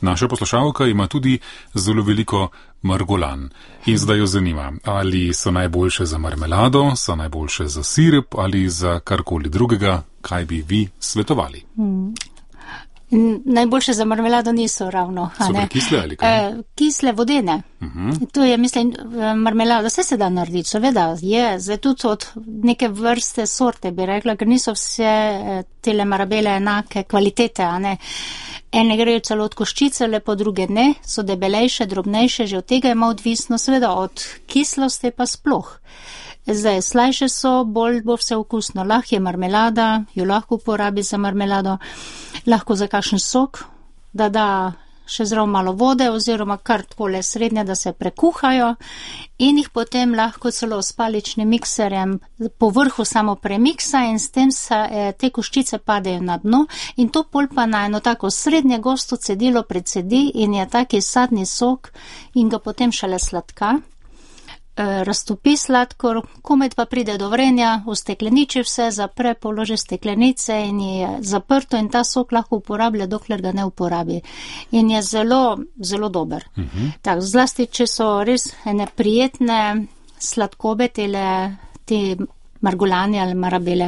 Naša poslušalka ima tudi zelo veliko margolan in zdaj jo zanima, ali so najboljše za marmelado, so najboljše za sirup ali za karkoli drugega, kaj bi vi svetovali. Najboljše za marmelado niso ravno. So prekisle ali kaj? Kisle vodene. To je, mislim, marmelada, vse se da narediti, seveda je, zdaj tudi od neke vrste sorte bi rekla, ker niso vse tele marabele enake kvalitete, a ne. Ene grejo celo od koščice, lepo druge ne, so debelejše, drobnejše, že od tega ima odvisno, seveda od kislosti pa sploh. Zdaj, slajše so, bolj bo vse okusno. Lahko je marmelada, jo lahko uporabi za marmelado, lahko za kakšen sok, da še zraven malo vode oziroma kar takole srednje, da se prekuhajo in jih potem lahko celo s paličnim mikserjem po vrhu samo premiksa in s tem se te koščice padejo na dno in to pol pa na eno tako srednje gosto cedilo precedi in je taki sadni sok in ga potem šele sladka. Raztopi sladkor, komaj pa pride do vrenja, ustekleniči vse, zapre, položi steklenice in je zaprto in ta sok lahko uporablja, dokler ga ne uporabi. In je zelo, zelo dober. Tak, zlasti, če so res ene prijetne sladkobe, te margolani ali marabele.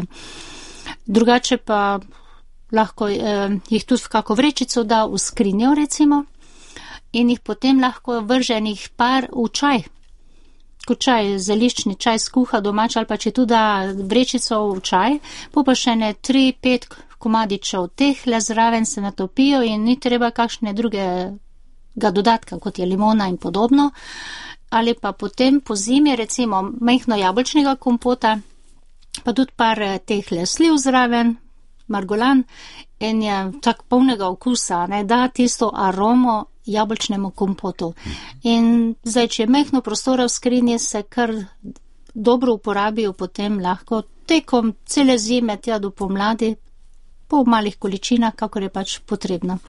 Drugače pa lahko jih tudi v kako vrečico da v skrinjo recimo in jih potem lahko vrženih par v čaj. Kot čaj, zeliščni čaj skuha domač ali pa če tudi da vrečico v čaj, pa še ne 3-5 komadičev teh le zraven se natopijo in ni treba kakšne drugega dodatka, kot je limona in podobno. Ali pa potem po zimi recimo majhno jabolčnega kompota, pa tudi par teh le sliv zraven, margolan in je tak polnega okusa, ne, da tisto aromo jabolčnemu kompotu. In zdaj, če je majhno prostora v skrinji, se kar dobro uporabijo potem lahko tekom cele zime, tja do pomladi, po malih količinah, kakor je pač potrebno.